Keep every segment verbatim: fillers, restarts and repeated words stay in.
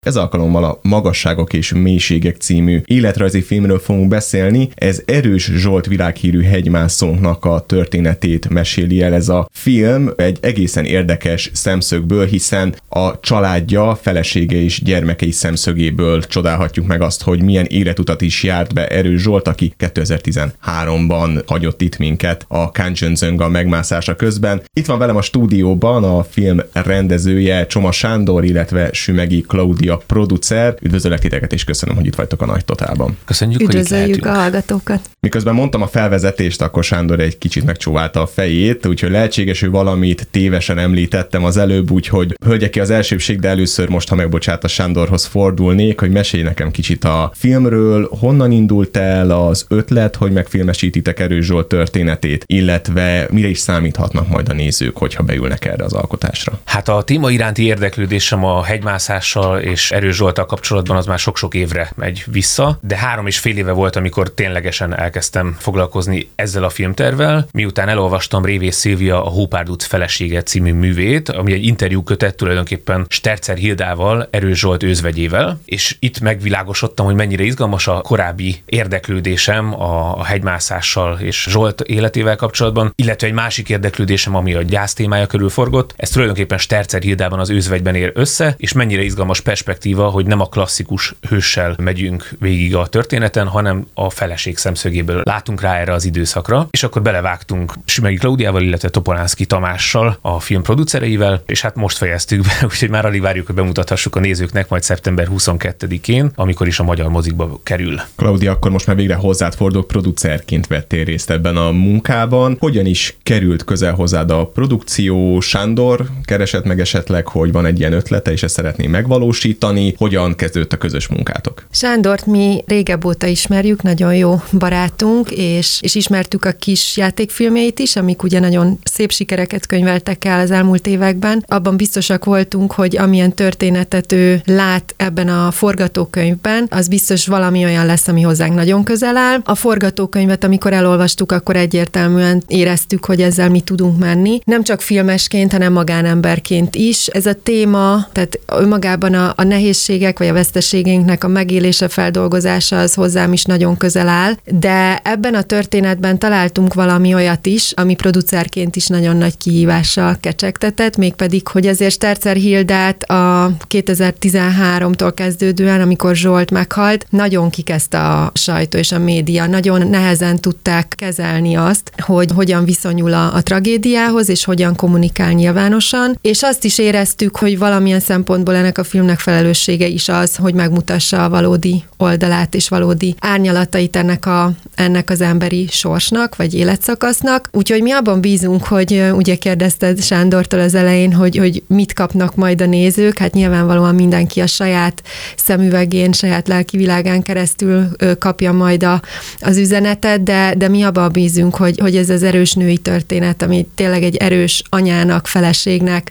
Ez alkalommal a Magasságok és mélységek című életrajzi filmről fogunk beszélni. Ez Erős Zsolt világhírű hegymászónknak a történetét meséli el ez a film egy egészen érdekes szemszögből, hiszen a családja, felesége és gyermekei szemszögéből csodálhatjuk meg azt, hogy milyen életutat is járt be Erős Zsolt, aki kétezer-tizenháromban hagyott itt minket a Kancsenjunga megmászása közben. Itt van velem a stúdióban a film rendezője Csoma Sándor, illetve Sümegi Klaudia producer. Üdvözöllek titeket, és köszönöm, hogy itt vagytok a Nagy Totálban. Köszönjük, Üdvözöljük hogy itt a hallgatókat. Miközben mondtam a felvezetést, akkor Sándor egy kicsit megcsóválta a fejét, úgyhogy lehetséges, hogy valamit tévesen említettem az előbb, úgyhogy hölgyeké az elsőbség, de először most, ha megbocsát, a Sándorhoz fordulnék, hogy mesélj nekem kicsit a filmről, honnan indult el az ötlet, hogy megfilmesítitek Erős Zsolt történetét, illetve mire is számíthatnak majd a nézők, hogyha beülnek erre az alkotásra. Hát a téma iránti érdeklődésem a hegymászással és Erős Zsolttal kapcsolatban az már sok-sok évre megy vissza, de három és fél éve volt, amikor ténylegesen elkezdtem foglalkozni ezzel a filmtervvel, miután elolvastam Révész Szilvia a Hópárdúc felesége című művét, ami egy interjú kötet tulajdonképpen Sterzer Hildával, Erős Zsolt őzvegyével, és itt megvilágosodtam, hogy mennyire izgalmas a korábbi érdeklődésem a, a hegymászással és Zsolt életével kapcsolatban, illetve egy másik érdeklődésem, ami a gyász témája körül forgott. Ez tulajdonképpen Sterzer Hildában az őzvegyben ér össze, és mennyire izgalmas perspektíva, hogy nem a klasszikus hőssel megyünk végig a történeten, hanem a feleség szemszögéből látunk rá erre az időszakra, és akkor belevágtunk Sümegi Klaudiával, illetve Topolánszky Tamással, a film producereivel, és hát most fejeztük be, úgyhogy már alig várjuk, hogy bemutathassuk a nézőknek majd szeptember huszonkettedikén, amikor is a magyar mozikba kerül. Klaudia, akkor most már végre hozzád fordulok, producerként vettél részt ebben a munkában. Hogyan is került közel hozzád a produkció? Sándor keresett meg esetleg, hogy van egy ilyen ötlete, és ezt szeretné megvalósítani? Hogyan kezdődött a közös munkátok? Sándort mi régebb óta ismerjük, nagyon jó barátunk, és, és ismertük a kis játékfilmjeit is, amik ugye nagyon szép sikereket könyveltek el az elmúlt években. Abban biztosak voltunk, hogy amilyen történetet ő lát ebben a forgatókönyvben, az biztos valami olyan lesz, ami hozzánk nagyon közel áll. A forgatókönyvet, amikor elolvastuk, akkor egyértelműen éreztük, hogy ezzel mi tudunk menni. Nem csak filmesként, hanem magánemberként is. Ez a téma, tehát önmagában a, a nehézségek vagy a veszteségeinknek a megélése, feldolgozása az hozzám is nagyon közel áll, de ebben a történetben találtunk valami olyat is, ami producerként is nagyon nagy kihívással kecsegtetett, mégpedig, hogy ezért Sterzer Hildát a kétezer-tizenháromtól kezdődően, amikor Zsolt meghalt, nagyon kikezdte a sajtó és a média, nagyon nehezen tudták kezelni azt, hogy hogyan viszonyul a, a tragédiához, és hogyan kommunikál nyilvánosan, és azt is éreztük, hogy valamilyen szempontból ennek a filmnek felelőssége is az, hogy megmutassa a valódi oldalát és valódi árnyalatait ennek, a, ennek az emberi sorsnak, vagy életszakasznak. Úgyhogy mi abban bízunk, hogy ugye kérdezted Sándortól az elején, hogy, hogy mit kapnak majd a nézők, hát nyilvánvalóan mindenki a saját szemüvegén, saját lelkivilágán keresztül kapja majd a, az üzenetet, de, de mi abban bízunk, hogy, hogy ez az erős női történet, ami tényleg egy erős anyának, feleségnek,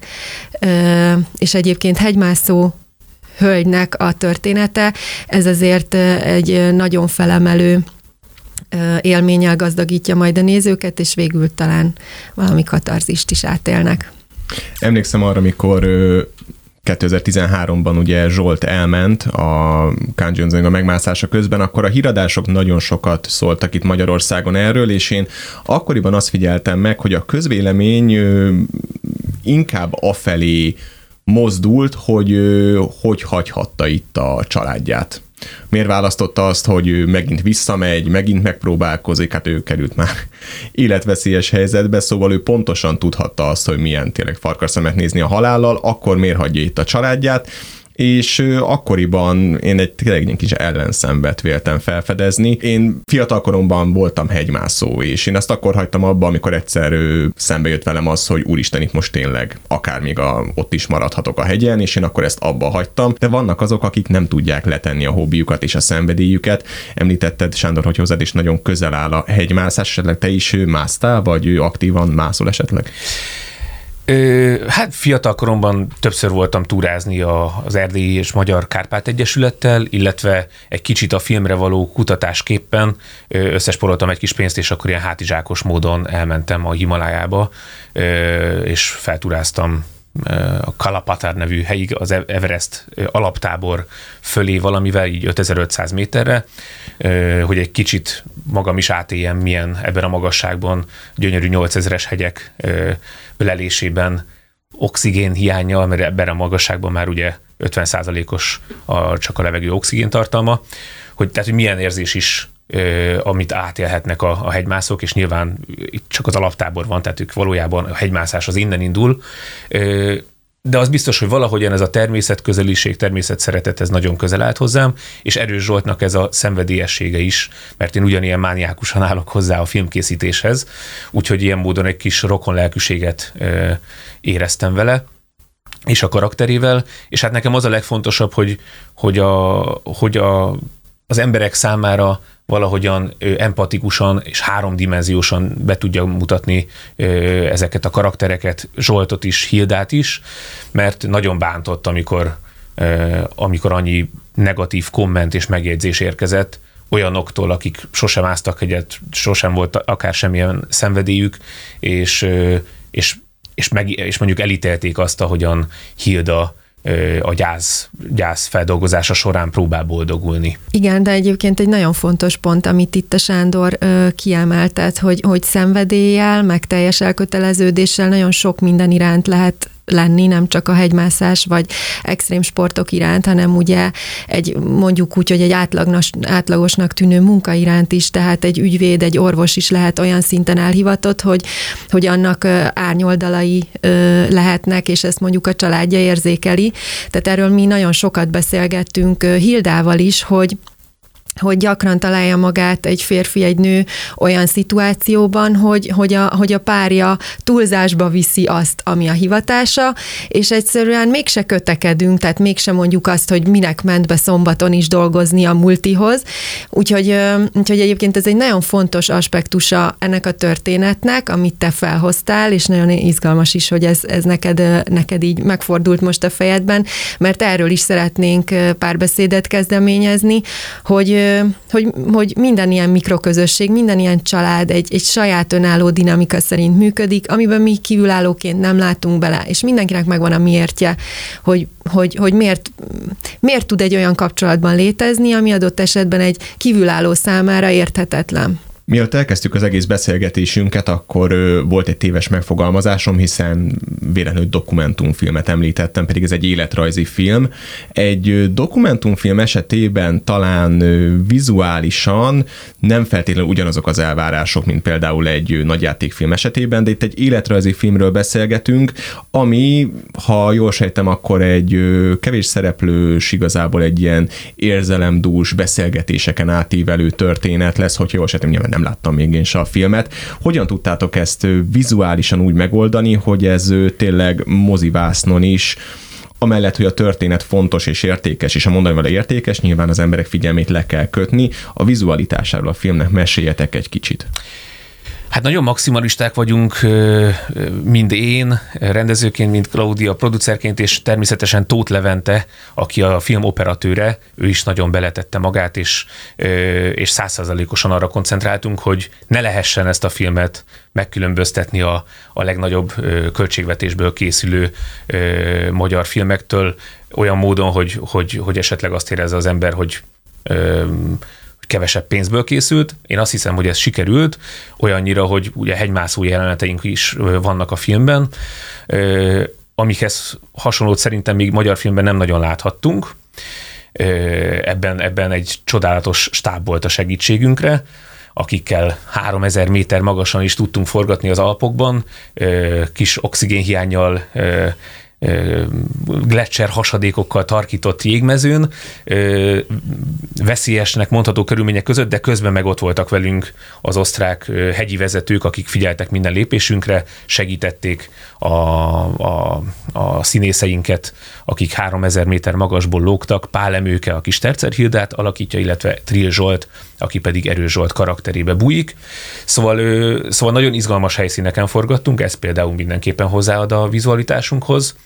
és egyébként hegymászó hölgynek a története, ez azért egy nagyon felemelő élménnyel gazdagítja majd a nézőket, és végül talán valami katarzist is átélnek. Emlékszem arra, amikor kétezer-tizenháromban ugye Zsolt elment a Kancsenjunga megmászása közben, akkor a híradások nagyon sokat szóltak itt Magyarországon erről, és én akkoriban azt figyeltem meg, hogy a közvélemény inkább afelé mozdult, hogy hogy hagyhatta itt a családját. Miért választotta azt, hogy ő megint visszamegy, megint megpróbálkozik, hát ő került már életveszélyes helyzetbe, szóval ő pontosan tudhatta azt, hogy milyen tényleg farkarszemet nézni a halállal, akkor miért hagyja itt a családját, és akkoriban én egy tényleg egy kis ellenszenvet véltem felfedezni. Én fiatalkoromban voltam hegymászó, és én ezt akkor hagytam abba, amikor egyszer szembe jött velem az, hogy úristen, itt most tényleg akár még a, ott is maradhatok a hegyen, és én akkor ezt abba hagytam. De vannak azok, akik nem tudják letenni a hobbiukat és a szenvedélyüket. Említetted, Sándor, hogy hozzád is nagyon közel áll a hegymászás, esetleg te is másztál, vagy ő aktívan mászol esetleg? Ö, hát fiatal koromban többször voltam túrázni a, az Erdélyi és Magyar Kárpát Egyesülettel, illetve egy kicsit a filmre való kutatásképpen összesporoltam egy kis pénzt, és akkor ilyen hátizsákos módon elmentem a Himalájába, ö, és feltúráztam a Kalapatar nevű helyig, az Everest alaptábor fölé valamivel, így ötezer-ötszáz méterre, hogy egy kicsit magam is átéljem, milyen ebben a magasságban, gyönyörű nyolcezeres hegyek ölelésében, oxigén hiánnyal, mert ebben a magasságban már ugye ötven százalékos a, csak a levegő oxigén tartalma, hogy, tehát, hogy milyen érzés is, amit átélhetnek a, a hegymászók, és nyilván itt csak az alaptábor van, tehát ők valójában a hegymászás az innen indul, de az biztos, hogy valahogyan ez a természetközeliség, természetszeretet, ez nagyon közel állt hozzám, és Erős Zsoltnak ez a szenvedélyessége is, mert én ugyanilyen mániákusan állok hozzá a filmkészítéshez, úgyhogy ilyen módon egy kis rokonlelkűséget éreztem vele, és a karakterével, és hát nekem az a legfontosabb, hogy, hogy, a, hogy a, az emberek számára valahogyan empatikusan és háromdimenziósan be tudja mutatni ezeket a karaktereket, Zsoltot is, Hildát is, mert nagyon bántott, amikor, amikor annyi negatív komment és megjegyzés érkezett olyanoktól, akik sosem áztak egyet, sosem volt akár semmilyen szenvedélyük, és, és, és, meg, és mondjuk elítélték azt, ahogyan Hilda a gyász, gyász feldolgozása során próbál boldogulni. Igen, de egyébként egy nagyon fontos pont, amit itt a Sándor ö, kiemeltet, hogy, hogy szenvedéllyel, meg teljes elköteleződéssel nagyon sok minden iránt lehet lenni, nem csak a hegymászás vagy extrém sportok iránt, hanem ugye egy, mondjuk úgy, hogy egy átlagos, átlagosnak tűnő munka iránt is, tehát egy ügyvéd, egy orvos is lehet olyan szinten elhivatott, hogy, hogy annak árnyoldalai lehetnek, és ezt mondjuk a családja érzékeli. Tehát erről mi nagyon sokat beszélgettünk Hildával is, hogy hogy gyakran találja magát egy férfi, egy nő olyan szituációban, hogy, hogy, a, hogy a párja túlzásba viszi azt, ami a hivatása, és egyszerűen mégse kötekedünk, tehát mégse mondjuk azt, hogy minek ment be szombaton is dolgozni a multihoz. Úgyhogy, úgyhogy egyébként ez egy nagyon fontos aspektusa ennek a történetnek, amit te felhoztál, és nagyon izgalmas is, hogy ez, ez neked, neked így megfordult most a fejedben, mert erről is szeretnénk párbeszédet kezdeményezni, hogy Hogy, hogy minden ilyen mikroközösség, minden ilyen család egy, egy saját önálló dinamika szerint működik, amiben mi kívülállóként nem látunk bele, és mindenkinek megvan a miértje, hogy, hogy, hogy miért, miért tud egy olyan kapcsolatban létezni, ami adott esetben egy kívülálló számára érthetetlen. Mielőtt elkezdtük az egész beszélgetésünket, akkor volt egy téves megfogalmazásom, hiszen véletlenül dokumentumfilmet említettem, pedig ez egy életrajzi film. Egy dokumentumfilm esetében talán vizuálisan nem feltétlenül ugyanazok az elvárások, mint például egy nagyjátékfilm esetében, de itt egy életrajzi filmről beszélgetünk, ami, ha jól sejtem, akkor egy kevés szereplős, igazából egy ilyen érzelemdús beszélgetéseken átívelő történet lesz, hogy jól sejtem, nyilván nem láttam még én se a filmet. Hogyan tudtátok ezt vizuálisan úgy megoldani, hogy ez tényleg mozivásznon is, amellett, hogy a történet fontos és értékes, és a mondani vele értékes, nyilván az emberek figyelmét le kell kötni, a vizualitásáról a filmnek meséljetek egy kicsit. Hát nagyon maximalisták vagyunk, mind én, rendezőként, mind Claudia, producerként, és természetesen Tóth Levente, aki a film operatőre, ő is nagyon beletette magát, és, és száz százalékosan arra koncentráltunk, hogy ne lehessen ezt a filmet megkülönböztetni a, a legnagyobb költségvetésből készülő magyar filmektől, olyan módon, hogy, hogy, hogy esetleg azt érezze az ember, hogy kevesebb pénzből készült. Én azt hiszem, hogy ez sikerült, olyannyira, hogy ugye hegymászó jeleneteink is vannak a filmben, amikhez hasonlót szerintem még magyar filmben nem nagyon láthattunk. Ebben, ebben egy csodálatos stáb volt a segítségünkre, akikkel háromezer méter magasan is tudtunk forgatni az Alpokban, kis oxigénhiánnyal, gletszer hasadékokkal tarkított jégmezőn, veszélyesnek mondható körülmények között, de közben meg ott voltak velünk az osztrák hegyi vezetők, akik figyeltek minden lépésünkre, segítették a, a, a színészeinket, akik háromezer méter magasból lógtak, Pál Emőke, aki Sterzer Hildát alakítja, illetve Trill Zsolt, aki pedig Erős Zsolt karakterébe bújik. Szóval, szóval nagyon izgalmas helyszíneken forgattunk, ez például mindenképpen hozzáad a vizualitásunkhoz.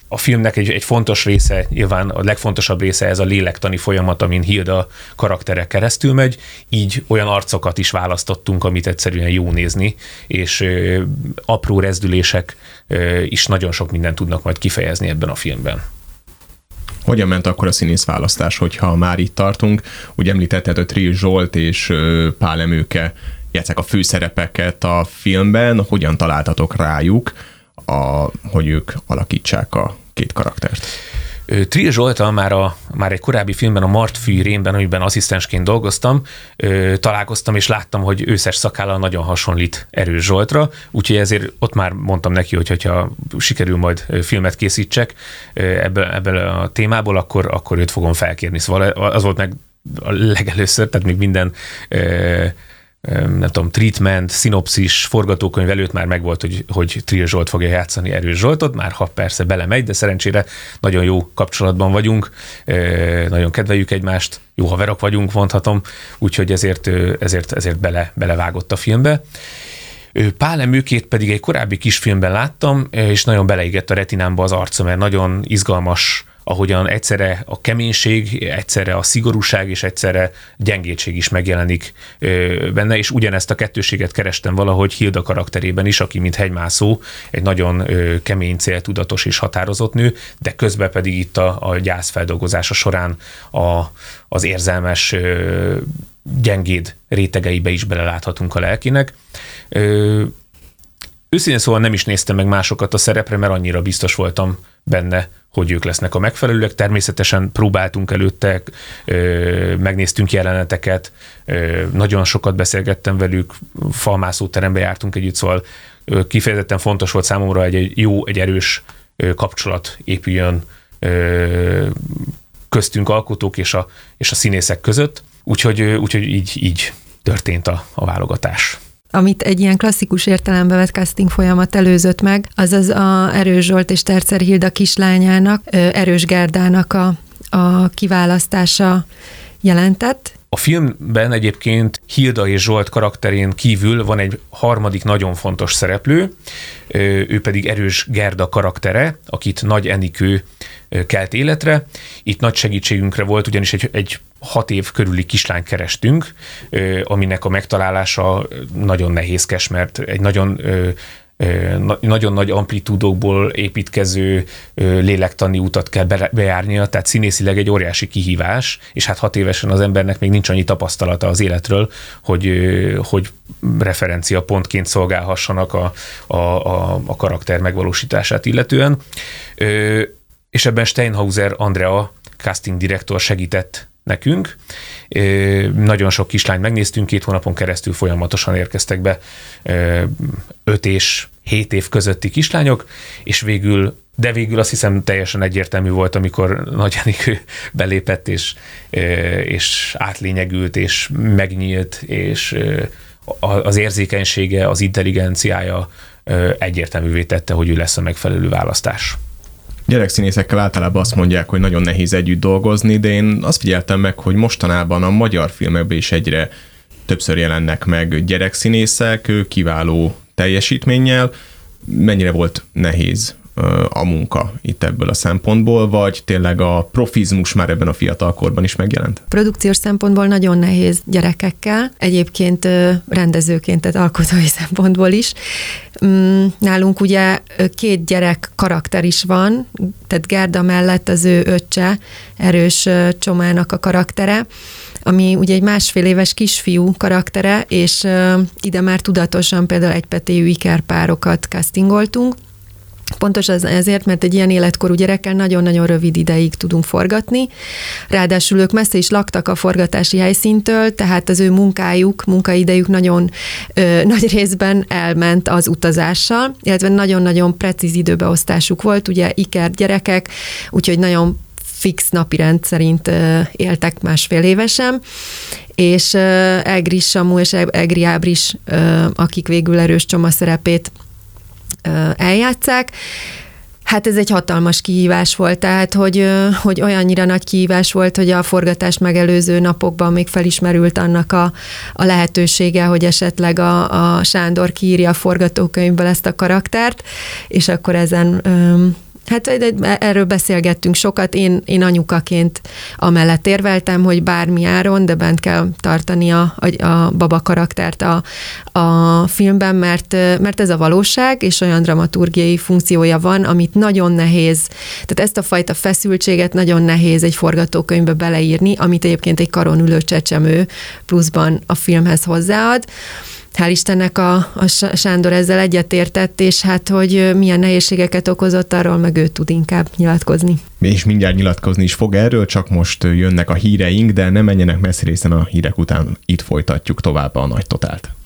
a filmnek egy, egy fontos része, nyilván a legfontosabb része ez a lélektani folyamat, amin Hilda karaktere keresztül megy, így olyan arcokat is választottunk, amit egyszerűen jó nézni, és ö, apró rezdülések ö, is nagyon sok mindent tudnak majd kifejezni ebben a filmben. Hogyan ment akkor a színészválasztás, hogyha már itt tartunk? Úgy említetted, hogy Trill Zsolt és Pál Emőke játsszák a főszerepeket a filmben. Hogyan találtatok rájuk, a, hogy ők alakítsák a két karaktert? Trill Zsolttal már, a, már egy korábbi filmben, a Martfű rémben, amiben asszisztensként dolgoztam, ö, találkoztam, és láttam, hogy őszes szakállal nagyon hasonlít Erős Zsoltra, úgyhogy ezért ott már mondtam neki, hogy hogyha sikerül majd filmet készítsek ebből, ebből a témából, akkor, akkor őt fogom felkérni. Szóval az volt meg a legelőször, tehát még minden ö, nem tudom, treatment, szinopszis, forgatókönyv előtt már megvolt, hogy, hogy Trill Zsolt fogja játszani Erős Zsoltot, már ha persze belemegy, de szerencsére nagyon jó kapcsolatban vagyunk, nagyon kedveljük egymást, jó haverok vagyunk, mondhatom, úgyhogy ezért, ezért, ezért bele, belevágott a filmbe. Pál Emőkét pedig egy korábbi kisfilmben láttam, és nagyon beleégett a retinámba az arca, mert nagyon izgalmas, ahogyan egyszerre a keménység, egyszerre a szigorúság és egyszerre gyengétség is megjelenik benne, és ugyanezt a kettőséget kerestem valahogy Hilda karakterében is, aki mint hegymászó, egy nagyon kemény, céltudatos és határozott nő, de közben pedig itt a, a gyászfeldolgozása során a, az érzelmes gyengéd rétegeibe is beleláthatunk a lelkinek. Őszintén szóval nem is néztem meg másokat a szerepre, mert annyira biztos voltam benne, hogy ők lesznek a megfelelőek. Természetesen próbáltunk előtte, megnéztünk jeleneteket, nagyon sokat beszélgettem velük, falmászóterembe jártunk együtt, szóval kifejezetten fontos volt számomra, hogy egy jó, egy erős kapcsolat épüljön köztünk alkotók és a, és a színészek között, úgyhogy, úgyhogy így, így történt a, a válogatás. Amit egy ilyen klasszikus értelembe vett casting folyamat előzött meg, az az a Erős Zsolt és Tercer Hilda kislányának, Erős Gerdának a, a kiválasztása jelentett. A filmben egyébként Hilda és Zsolt karakterén kívül van egy harmadik nagyon fontos szereplő, ő pedig Erős Gerda karaktere, akit Nagy Enikő kelt életre. Itt nagy segítségünkre volt, ugyanis egy, egy hat év körüli kislányt kerestünk, aminek a megtalálása nagyon nehézkes, mert egy nagyon nagyon nagy amplitúdokból építkező lélektani utat kell bejárnia, tehát színészileg egy óriási kihívás, és hát hat évesen az embernek még nincs annyi tapasztalata az életről, hogy, hogy referenciapontként szolgálhassanak a, a, a, a karakter megvalósítását illetően. És ebben Steinhauser Andrea, casting direktor segített nekünk. Nagyon sok kislányt megnéztünk, két hónapon keresztül folyamatosan érkeztek be öt és hét év közötti kislányok, és végül, de végül azt hiszem teljesen egyértelmű volt, amikor Nagy Enikő belépett, és, és átlényegült, és megnyílt, és az érzékenysége, az intelligenciája egyértelművé tette, hogy ő lesz a megfelelő választás. Gyerekszínészekkel általában azt mondják, hogy nagyon nehéz együtt dolgozni, de én azt figyeltem meg, hogy mostanában a magyar filmekben is egyre többször jelennek meg gyerekszínészek, kiváló teljesítménnyel. Mennyire volt nehéz a munka itt ebből a szempontból, vagy tényleg a profizmus már ebben a fiatal korban is megjelent? Produkciós szempontból nagyon nehéz gyerekekkel, egyébként rendezőként, tehát alkotói szempontból is. Nálunk ugye két gyerek karakter is van, tehát Gerda mellett az ő öccse, Erős Csomának a karaktere, ami ugye egy másfél éves kisfiú karaktere, és ide már tudatosan például egypetéjű ikerpárokat castingoltunk. Pontos az ezért, mert egy ilyen életkorú gyerekkel nagyon-nagyon rövid ideig tudunk forgatni. Ráadásul ők messze is laktak a forgatási helyszíntől, tehát az ő munkájuk, munkaidejük nagyon ö, nagy részben elment az utazással, illetve nagyon-nagyon precíz időbeosztásuk volt, ugye iker gyerekek, úgyhogy nagyon fix napirend szerint ö, éltek másfél évesen, és ö, Egri Samu és Egri Ábris, ö, akik végül Erős Csoma szerepét eljátszák. Hát ez egy hatalmas kihívás volt, tehát hogy, hogy olyannyira nagy kihívás volt, hogy a forgatást megelőző napokban még felismerült annak a, a lehetősége, hogy esetleg a, a Sándor kiírja a forgatókönyvből ezt a karaktert, és akkor ezen Hát erről beszélgettünk sokat. Én, én anyukaként amellett érveltem, hogy bármi áron, de bent kell tartani a, a, a baba karaktert a, a filmben, mert, mert ez a valóság, és olyan dramaturgiai funkciója van, amit nagyon nehéz, tehát ezt a fajta feszültséget nagyon nehéz egy forgatókönyvbe beleírni, amit egyébként egy karon ülő csecsemő pluszban a filmhez hozzáad. Hál' Istennek a, a Sándor ezzel egyetértett, és hát, hogy milyen nehézségeket okozott, arról meg ő tud inkább nyilatkozni. És mindjárt nyilatkozni is fog erről, csak most jönnek a híreink, de ne menjenek messzire, hiszen a hírek után itt folytatjuk tovább a Nagy Totált.